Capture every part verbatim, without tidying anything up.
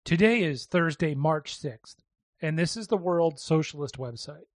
Today is Thursday, March sixth, and this is the World Socialist website.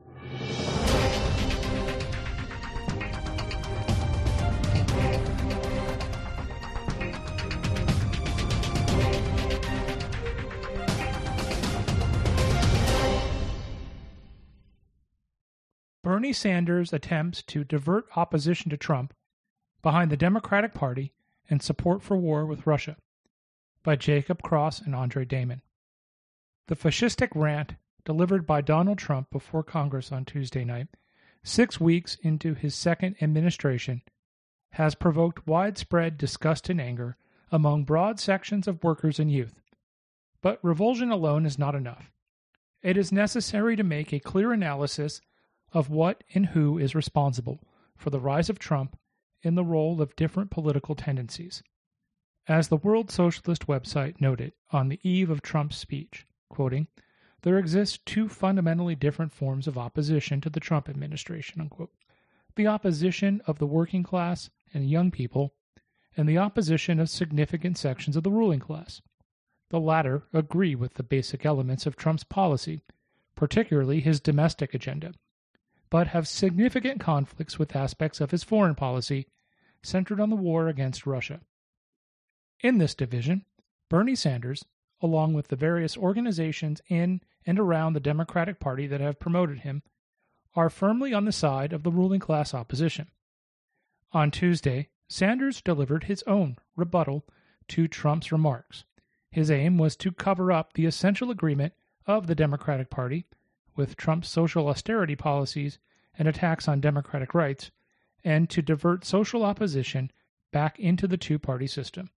Bernie Sanders attempts to divert opposition to Trump behind the Democratic Party and support for war with Russia, by Jacob Cross and Andre Damon. The fascistic rant delivered by Donald Trump before Congress on Tuesday night, six weeks into his second administration, has provoked widespread disgust and anger among broad sections of workers and youth. But revulsion alone is not enough. It is necessary to make a clear analysis of what and who is responsible for the rise of Trump in the role of different political tendencies. As the World Socialist website noted on the eve of Trump's speech, quoting, "There exist two fundamentally different forms of opposition to the Trump administration," unquote. The opposition of the working class and young people, and the opposition of significant sections of the ruling class. The latter agree with the basic elements of Trump's policy, particularly his domestic agenda, but have significant conflicts with aspects of his foreign policy centered on the war against Russia. In this division, Bernie Sanders, along with the various organizations in and around the Democratic Party that have promoted him, are firmly on the side of the ruling class opposition. On Tuesday, Sanders delivered his own rebuttal to Trump's remarks. His aim was to cover up the essential agreement of the Democratic Party with Trump's social austerity policies and attacks on democratic rights, and to divert social opposition back into the two-party system.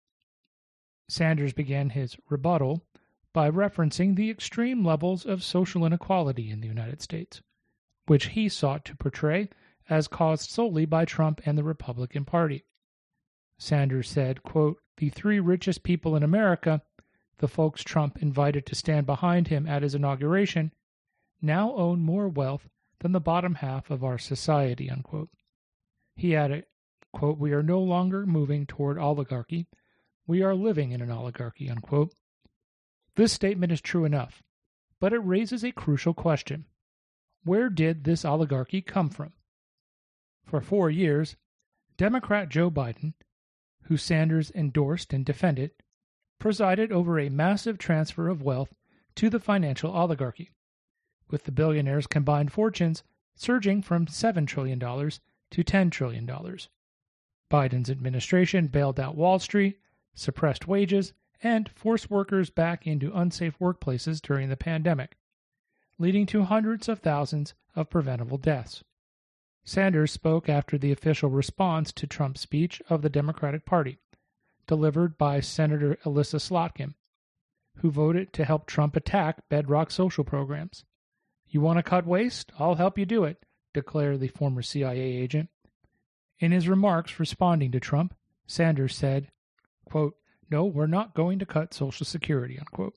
Sanders began his rebuttal by referencing the extreme levels of social inequality in the United States, which he sought to portray as caused solely by Trump and the Republican Party. Sanders said, quote, "The three richest people in America, the folks Trump invited to stand behind him at his inauguration, now own more wealth than the bottom half of our society," unquote. He added, quote, "We are no longer moving toward oligarchy. We are living in an oligarchy," unquote. This statement is true enough, but it raises a crucial question. Where did this oligarchy come from? For four years, Democrat Joe Biden, who Sanders endorsed and defended, presided over a massive transfer of wealth to the financial oligarchy, with the billionaires' combined fortunes surging from seven trillion dollars to ten trillion dollars. Biden's administration bailed out Wall Street, suppressed wages, and forced workers back into unsafe workplaces during the pandemic, leading to hundreds of thousands of preventable deaths. Sanders spoke after the official response to Trump's speech of the Democratic Party, delivered by Senator Elissa Slotkin, who voted to help Trump attack bedrock social programs. "You want to cut waste? I'll help you do it," declared the former C I A agent. In his remarks responding to Trump, Sanders said, quote, "No, we're not going to cut Social Security," unquote,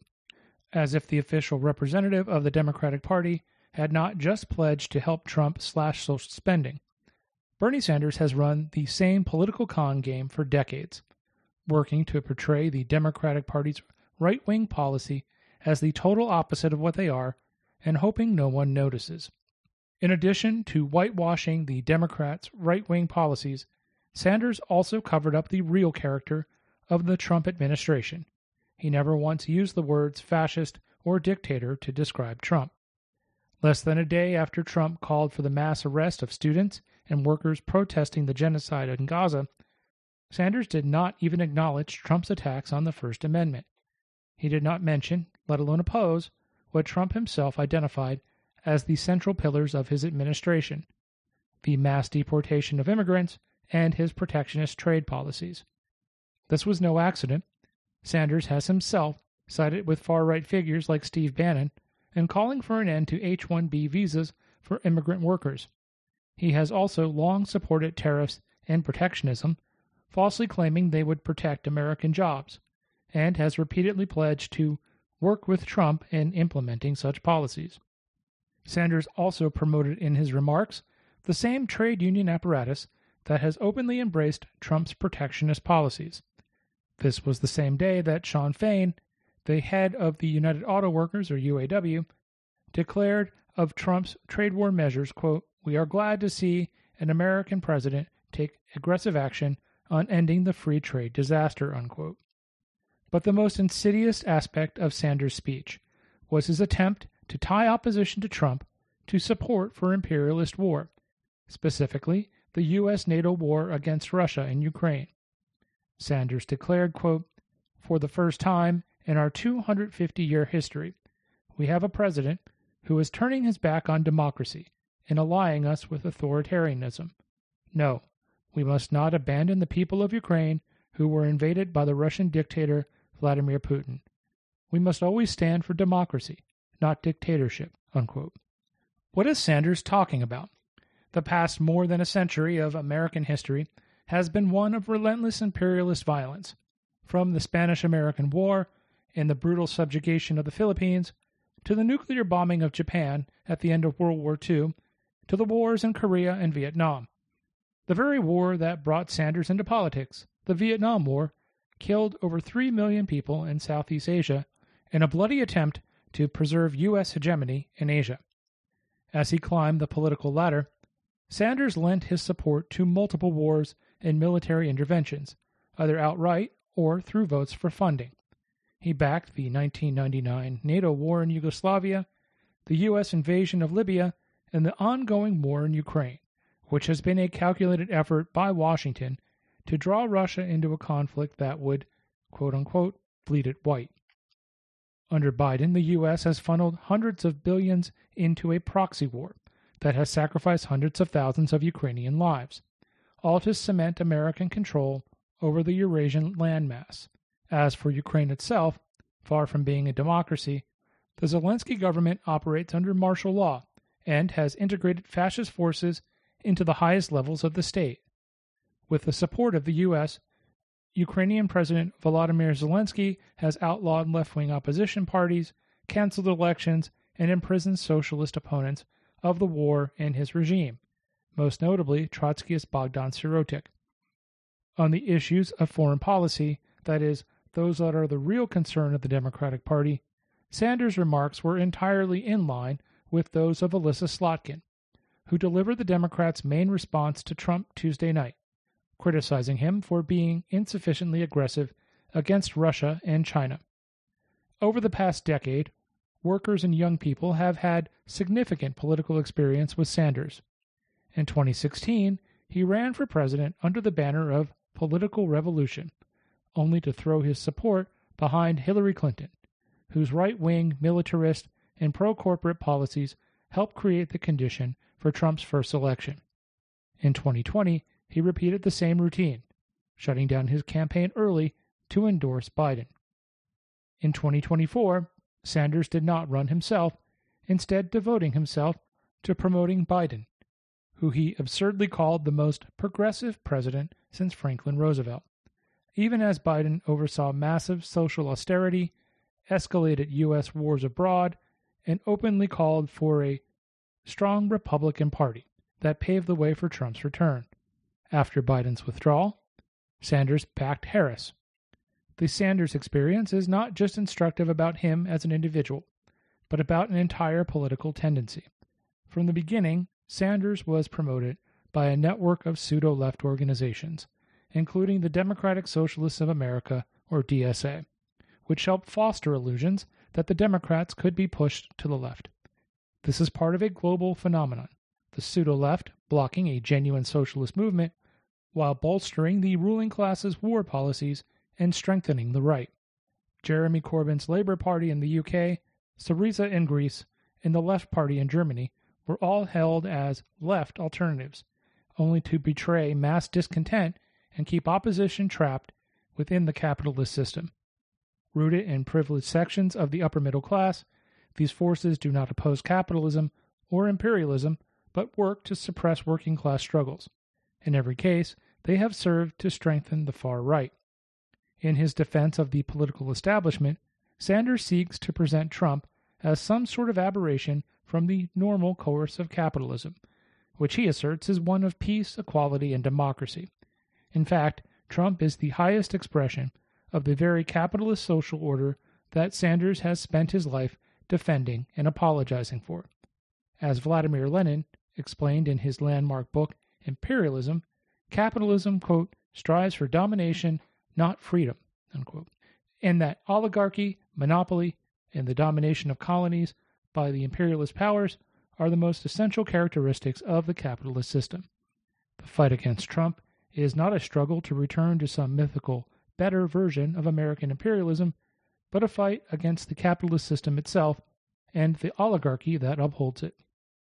as if the official representative of the Democratic Party had not just pledged to help Trump slash social spending. Bernie Sanders has run the same political con game for decades, working to portray the Democratic Party's right-wing policy as the total opposite of what they are, and hoping no one notices. In addition to whitewashing the Democrats' right-wing policies, Sanders also covered up the real character of the Trump administration. He never once used the words fascist or dictator to describe Trump. Less than a day after Trump called for the mass arrest of students and workers protesting the genocide in Gaza, Sanders did not even acknowledge Trump's attacks on the First Amendment. He did not mention, let alone oppose, what Trump himself identified as the central pillars of his administration, the mass deportation of immigrants and his protectionist trade policies. This was no accident. Sanders has himself sided with far-right figures like Steve Bannon and calling for an end to H one B visas for immigrant workers. He has also long supported tariffs and protectionism, falsely claiming they would protect American jobs, and has repeatedly pledged to work with Trump in implementing such policies. Sanders also promoted in his remarks the same trade union apparatus that has openly embraced Trump's protectionist policies. This was the same day that Sean Fain, the head of the United Auto Workers, or U A W, declared of Trump's trade war measures, quote, "We are glad to see an American president take aggressive action on ending the free trade disaster," unquote. But the most insidious aspect of Sanders' speech was his attempt to tie opposition to Trump to support for imperialist war, specifically the U S NATO war against Russia and Ukraine. Sanders declared, quote, "For the first time in our two hundred fifty year history, we have a president who is turning his back on democracy and allying us with authoritarianism. No, we must not abandon the people of Ukraine who were invaded by the Russian dictator Vladimir Putin. We must always stand for democracy, not dictatorship," unquote. What is Sanders talking about? The past more than a century of American history has been one of relentless imperialist violence, from the Spanish-American War and the brutal subjugation of the Philippines, to the nuclear bombing of Japan at the end of World War Two, to the wars in Korea and Vietnam. The very war that brought Sanders into politics, the Vietnam War, killed over three million people in Southeast Asia in a bloody attempt to preserve U S hegemony in Asia. As he climbed the political ladder, Sanders lent his support to multiple wars and military interventions, either outright or through votes for funding. He backed the nineteen ninety-nine NATO war in Yugoslavia, the U S invasion of Libya, and the ongoing war in Ukraine, which has been a calculated effort by Washington to draw Russia into a conflict that would, quote-unquote, bleed it white. Under Biden, the U S has funneled hundreds of billions into a proxy war that has sacrificed hundreds of thousands of Ukrainian lives, all to cement American control over the Eurasian landmass. As for Ukraine itself, far from being a democracy, the Zelensky government operates under martial law and has integrated fascist forces into the highest levels of the state. With the support of the U S, Ukrainian President Volodymyr Zelensky has outlawed left-wing opposition parties, canceled elections, and imprisoned socialist opponents of the war and his regime, most notably Trotskyist Bogdan Sirotik. On the issues of foreign policy, that is, those that are the real concern of the Democratic Party, Sanders' remarks were entirely in line with those of Elissa Slotkin, who delivered the Democrats' main response to Trump Tuesday night, criticizing him for being insufficiently aggressive against Russia and China. Over the past decade, workers and young people have had significant political experience with Sanders. In twenty sixteen, he ran for president under the banner of political revolution, only to throw his support behind Hillary Clinton, whose right-wing, militarist, and pro-corporate policies helped create the condition for Trump's first election. In twenty twenty, he repeated the same routine, shutting down his campaign early to endorse Biden. In twenty twenty-four, Sanders did not run himself, instead devoting himself to promoting Biden, who he absurdly called the most progressive president since Franklin Roosevelt, even as Biden oversaw massive social austerity, escalated U S wars abroad, and openly called for a strong Republican Party that paved the way for Trump's return. After Biden's withdrawal, Sanders backed Harris. The Sanders experience is not just instructive about him as an individual, but about an entire political tendency. From the beginning, Sanders was promoted by a network of pseudo-left organizations, including the Democratic Socialists of America, or D S A, which helped foster illusions that the Democrats could be pushed to the left. This is part of a global phenomenon, the pseudo-left blocking a genuine socialist movement while bolstering the ruling class's war policies and strengthening the right. Jeremy Corbyn's Labour Party in the U K, Syriza in Greece, and the Left Party in Germany were all held as left alternatives, only to betray mass discontent and keep opposition trapped within the capitalist system. Rooted in privileged sections of the upper middle class, these forces do not oppose capitalism or imperialism, but work to suppress working class struggles. In every case, they have served to strengthen the far right. In his defense of the political establishment, Sanders seeks to present Trump as some sort of aberration from the normal course of capitalism, which he asserts is one of peace, equality, and democracy. In fact, Trump is the highest expression of the very capitalist social order that Sanders has spent his life defending and apologizing for. As Vladimir Lenin explained in his landmark book, Imperialism, capitalism, quote, strives for domination, not freedom, unquote, and that oligarchy, monopoly, and the domination of colonies by the imperialist powers are the most essential characteristics of the capitalist system. The fight against Trump is not a struggle to return to some mythical, better version of American imperialism, but a fight against the capitalist system itself and the oligarchy that upholds it.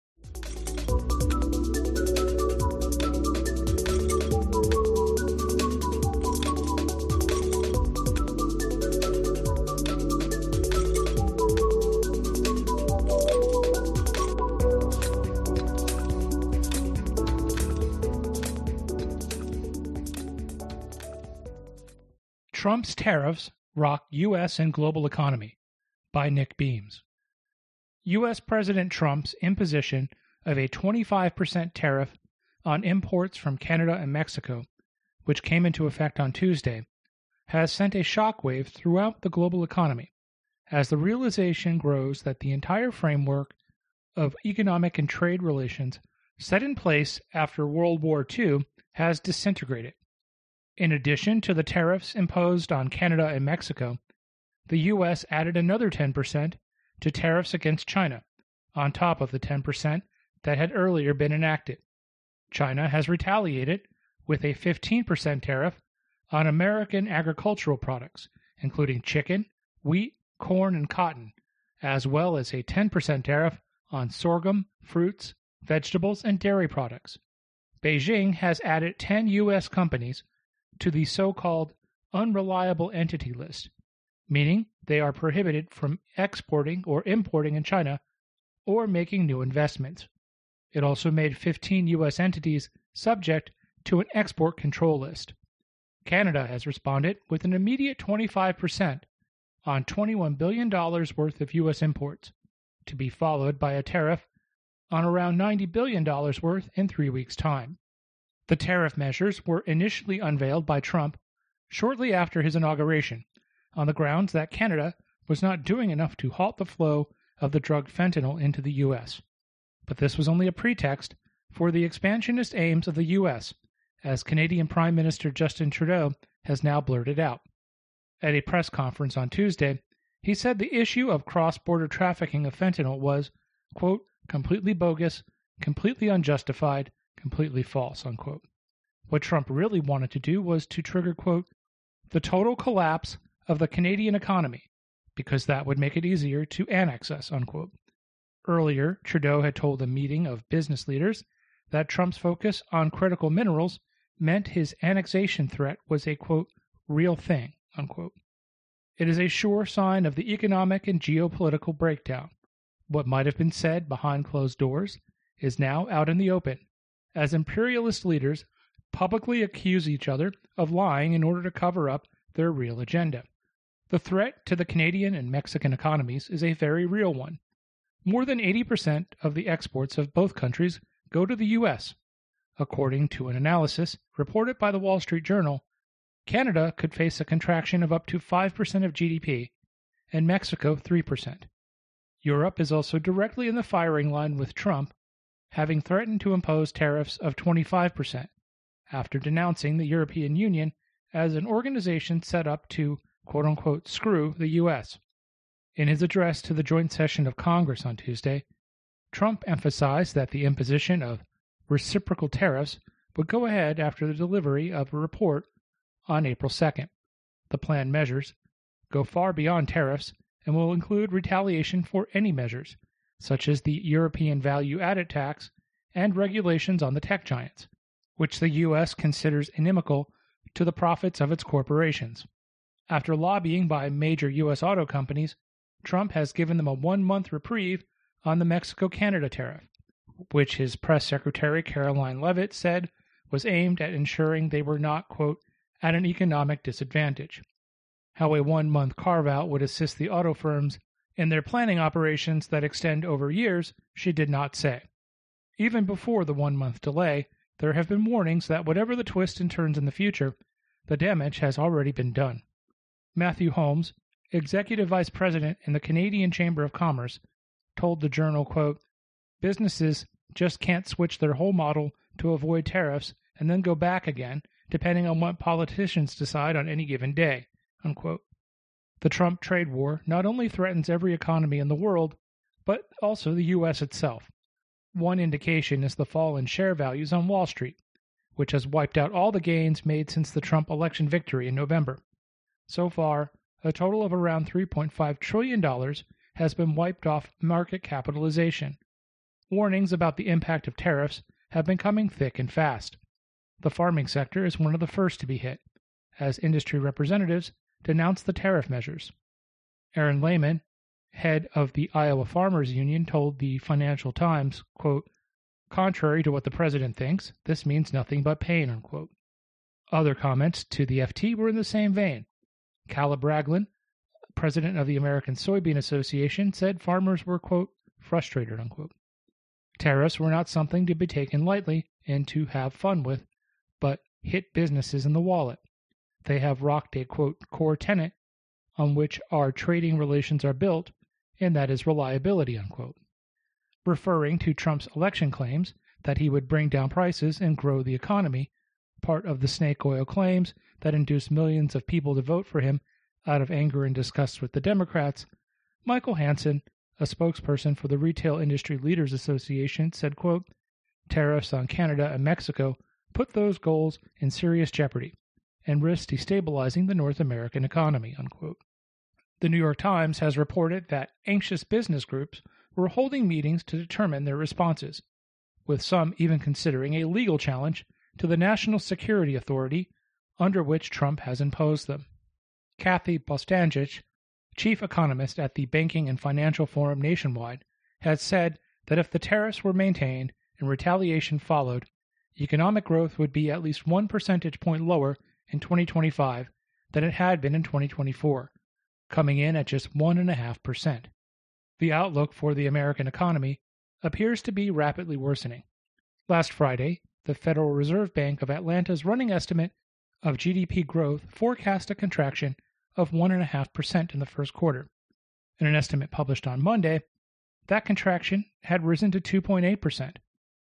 Trump's Tariffs Rock U S and Global Economy by Nick Beams. U S President Trump's imposition of a twenty-five percent tariff on imports from Canada and Mexico, which came into effect on Tuesday, has sent a shockwave throughout the global economy as the realization grows that the entire framework of economic and trade relations set in place after World War Two has disintegrated. In addition to the tariffs imposed on Canada and Mexico, the U S added another ten percent to tariffs against China, on top of the ten percent that had earlier been enacted. China has retaliated with a fifteen percent tariff on American agricultural products, including chicken, wheat, corn, and cotton, as well as a ten percent tariff on sorghum, fruits, vegetables, and dairy products. Beijing has added ten U S companies to the so-called unreliable entity list, meaning they are prohibited from exporting or importing in China or making new investments. It also made fifteen U S entities subject to an export control list. Canada has responded with an immediate twenty-five percent on twenty-one billion dollars worth of U S imports, to be followed by a tariff on around ninety billion dollars worth in three weeks' time. The tariff measures were initially unveiled by Trump shortly after his inauguration, on the grounds that Canada was not doing enough to halt the flow of the drug fentanyl into the U S. But this was only a pretext for the expansionist aims of the U S, as Canadian Prime Minister Justin Trudeau has now blurted out. At a press conference on Tuesday, he said the issue of cross-border trafficking of fentanyl was, quote, completely bogus, completely unjustified, completely false, unquote. What Trump really wanted to do was to trigger, quote, the total collapse of the Canadian economy, because that would make it easier to annex us, unquote. Earlier, Trudeau had told a meeting of business leaders that Trump's focus on critical minerals meant his annexation threat was a, quote, real thing, unquote. It is a sure sign of the economic and geopolitical breakdown. What might have been said behind closed doors is now out in the open, as imperialist leaders publicly accuse each other of lying in order to cover up their real agenda. The threat to the Canadian and Mexican economies is a very real one. More than eighty percent of the exports of both countries go to the U S. According to an analysis reported by the Wall Street Journal, Canada could face a contraction of up to five percent of G D P, and Mexico three percent. Europe is also directly in the firing line with Trump, having threatened to impose tariffs of twenty-five percent, after denouncing the European Union as an organization set up to, quote-unquote, screw the U S. In his address to the joint session of Congress on Tuesday, Trump emphasized that the imposition of reciprocal tariffs would go ahead after the delivery of a report on April second. The planned measures go far beyond tariffs and will include retaliation for any measures, such as the European value-added tax and regulations on the tech giants, which the U S considers inimical to the profits of its corporations. After lobbying by major U S auto companies, Trump has given them a one-month reprieve on the Mexico-Canada tariff, which his press secretary Caroline Leavitt said was aimed at ensuring they were not, quote, at an economic disadvantage. How a one-month carve-out would assist the auto firms in their planning operations that extend over years, she did not say. Even before the one-month delay, there have been warnings that whatever the twists and turns in the future, the damage has already been done. Matthew Holmes, Executive Vice President in the Canadian Chamber of Commerce told the Journal, quote, "Businesses just can't switch their whole model to avoid tariffs and then go back again, depending on what politicians decide on any given day," unquote. The Trump trade war not only threatens every economy in the world, but also the U S itself. One indication is the fall in share values on Wall Street, which has wiped out all the gains made since the Trump election victory in November. So far, a total of around three point five trillion dollars has been wiped off market capitalization. Warnings about the impact of tariffs have been coming thick and fast. The farming sector is one of the first to be hit, as industry representatives denounce the tariff measures. Aaron Lehman, head of the Iowa Farmers Union, told the Financial Times, quote, "Contrary to what the president thinks, this means nothing but pain," unquote. Other comments to the F T were in the same vein. Caleb Ragland, president of the American Soybean Association, said farmers were, quote, "frustrated," unquote. Tariffs were not something to be taken lightly and to have fun with, but hit businesses in the wallet. They have rocked a, quote, "core tenet on which our trading relations are built, and that is reliability," unquote. Referring to Trump's election claims that he would bring down prices and grow the economy, part of the snake oil claims that induced millions of people to vote for him out of anger and disgust with the Democrats, Michael Hansen, a spokesperson for the Retail Industry Leaders Association, said, quote, "Tariffs on Canada and Mexico put those goals in serious jeopardy and risk destabilizing the North American economy," unquote. The New York Times has reported that anxious business groups were holding meetings to determine their responses, with some even considering a legal challenge to the National Security Authority under which Trump has imposed them. Kathy Bostanjic, chief economist at the Banking and Financial Forum Nationwide, has said that if the tariffs were maintained and retaliation followed, economic growth would be at least one percentage point lower in twenty twenty-five than it had been in twenty twenty-four, coming in at just one point five percent. The outlook for the American economy appears to be rapidly worsening. Last Friday, the Federal Reserve Bank of Atlanta's running estimate of G D P growth forecast a contraction of one point five percent in the first quarter. In an estimate published on Monday, that contraction had risen to two point eight percent.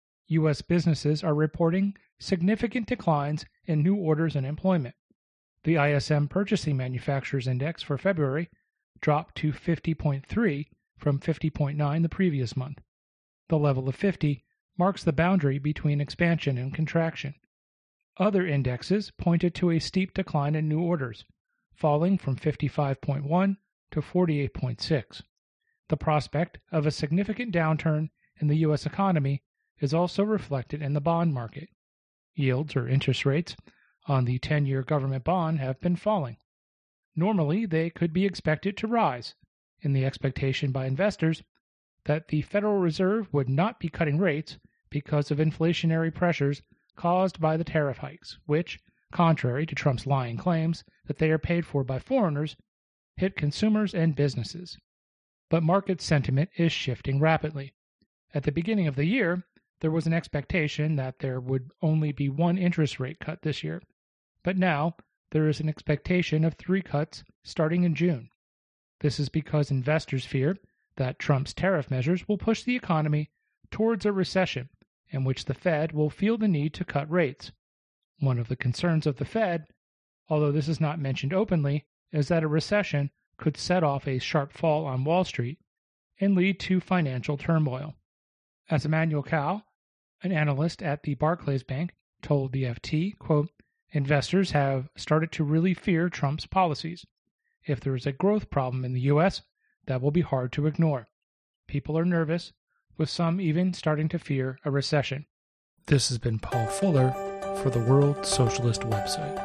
U S businesses are reporting significant declines in new orders and employment. The I S M Purchasing Manufacturers Index for February dropped to fifty point three from fifty point nine the previous month. The level of fifty marks the boundary between expansion and contraction. Other indexes pointed to a steep decline in new orders, falling from fifty-five point one to forty-eight point six. The prospect of a significant downturn in the U S economy is also reflected in the bond market. Yields, or interest rates, on the ten-year government bond have been falling. Normally, they could be expected to rise, in the expectation by investors that the Federal Reserve would not be cutting rates because of inflationary pressures caused by the tariff hikes, which, contrary to Trump's lying claims that they are paid for by foreigners, hit consumers and businesses. But market sentiment is shifting rapidly. At the beginning of the year, there was an expectation that there would only be one interest rate cut this year, but now there is an expectation of three cuts starting in June. This is because investors fear that Trump's tariff measures will push the economy towards a recession in which the Fed will feel the need to cut rates. One of the concerns of the Fed, although this is not mentioned openly, is that a recession could set off a sharp fall on Wall Street and lead to financial turmoil. As Emmanuel Cao, an analyst at the Barclays Bank, told the F T, quote, "Investors have started to really fear Trump's policies. If there is a growth problem in the U S, that will be hard to ignore. People are nervous, with some even starting to fear a recession." This has been Paul Fuller for the World Socialist Website.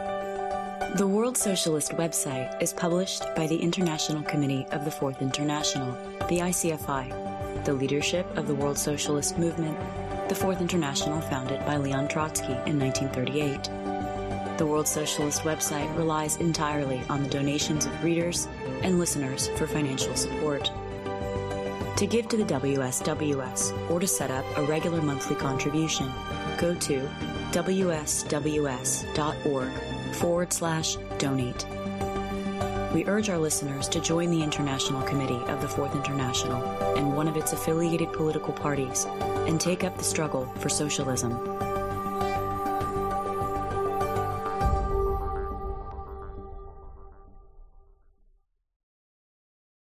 The World Socialist Website is published by the International Committee of the Fourth International, the I C F I, the leadership of the World Socialist Movement, the Fourth International founded by Leon Trotsky in nineteen thirty-eight. The World Socialist Website relies entirely on the donations of readers and listeners for financial support. To give to the W S W S or to set up a regular monthly contribution, go to W S W S dot org forward slash donate. We urge our listeners to join the International Committee of the Fourth International and one of its affiliated political parties and take up the struggle for socialism.